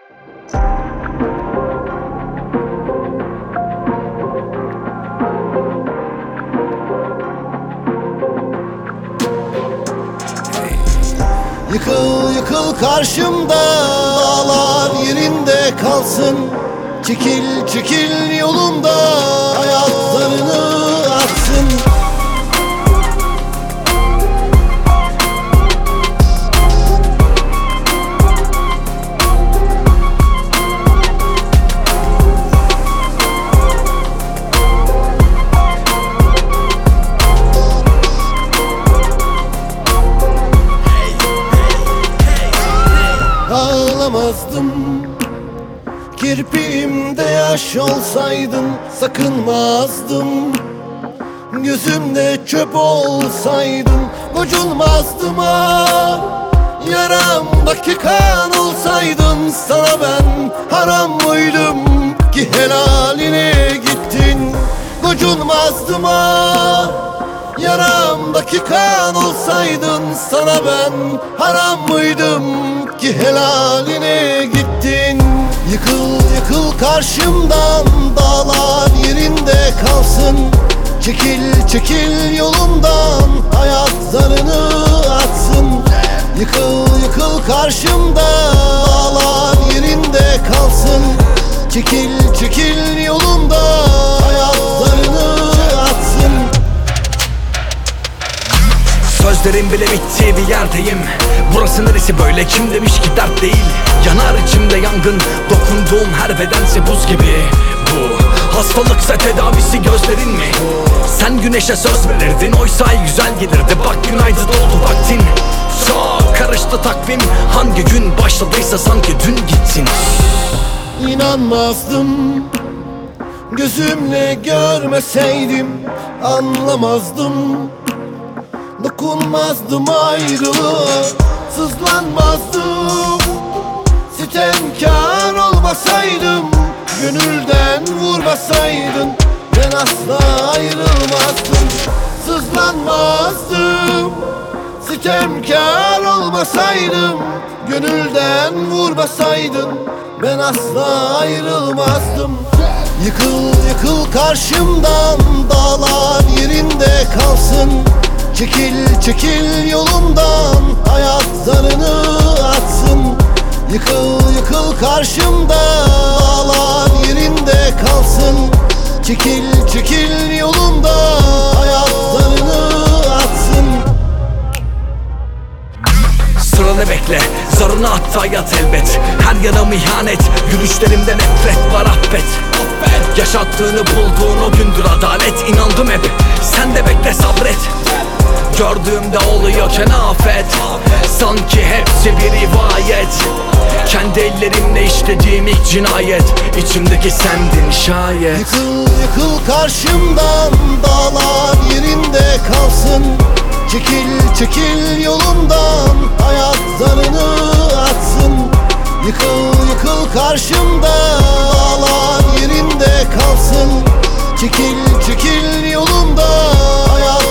Yıkıl yıkıl karşımda, dağlar yerinde kalsın. Çekil çekil yolumda, ayaklarını atsın. Ağlamazdım, kirpiğimde yaş olsaydın sakınmazdım. Gözümde çöp olsaydın gocunmazdım ah. Yaramdaki kan olsaydın sana ben haram mıydım ki helaline gittin? Gocunmazdım ah. Yaramdaki kan olsaydın sana ben haram mıydım ki helaline gittin? Yıkıl yıkıl karşımdan, dağlar yerinde kalsın. Çekil çekil yolumdan, ayaklarını atsın. Yıkıl yıkıl karşımda, dağlar yerinde kalsın. Çekil çekil yolumda, ayaklarını atsın. Sözlerim bile bittiği bir yerdeyim. Burası neresi böyle, kim demiş ki dert değil. Yanar içimde yangın, dokunduğum her bedense buz gibi. Bu hastalıksa tedavisi gözlerin mi? Sen güneşe söz verirdin, oysa ay güzel gelirdi. Bak günaydın oldu vaktin, çok karıştı takvim. Hangi gün başladıysa sanki dün gittin. İnanmazdım, gözümle görmeseydim anlamazdım. Dokunmazdım ayrılığa, sızlanmazdım. Sitemkar olmasaydım, gönülden vurmasaydın, ben asla ayrılmazdım. Sızlanmazdım. Sitemkar olmasaydım, gönülden vurmasaydın, ben asla ayrılmazdım. Yıkıl yıkıl karşımdan, dağlar yerinde kalsın. Çekil çekil yolumdan, ayaklarını atsın. Yıkıl yıkıl karşımda, dağlar yerinde kalsın. Çekil çekil yolumda, ayaklarını atsın. Sıranı bekle, zarını hatta yat elbet. Her yanım ihanet, yürüyüşlerimde nefret var affet. Yaşattığını bulduğun o gündür adalet. İnandım hep, sen de bekle sabret. Gördüğümde oluyorken afet, sanki hepsi bir rivayet. Kendi ellerimle işlediğim ilk cinayet, içimdeki sendin şayet. Yıkıl yıkıl karşımdan, dağlar yerinde kalsın. Çekil çekil yolumdan, ayaklarını atsın. Yıkıl yıkıl karşımda, dağlar yerinde kalsın. Çekil çekil yolumda, ayaklarını